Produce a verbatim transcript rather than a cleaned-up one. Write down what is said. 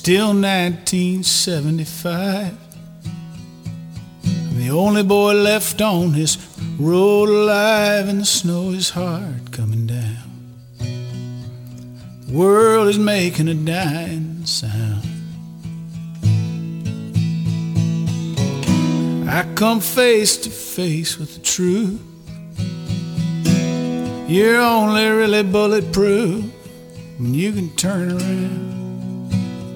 still nineteen seventy-five. I'm the only boy left on this road alive, and the snow is hard coming down. The world is making a dying sound. I come face to face with the truth. You're only really bulletproof when you can turn around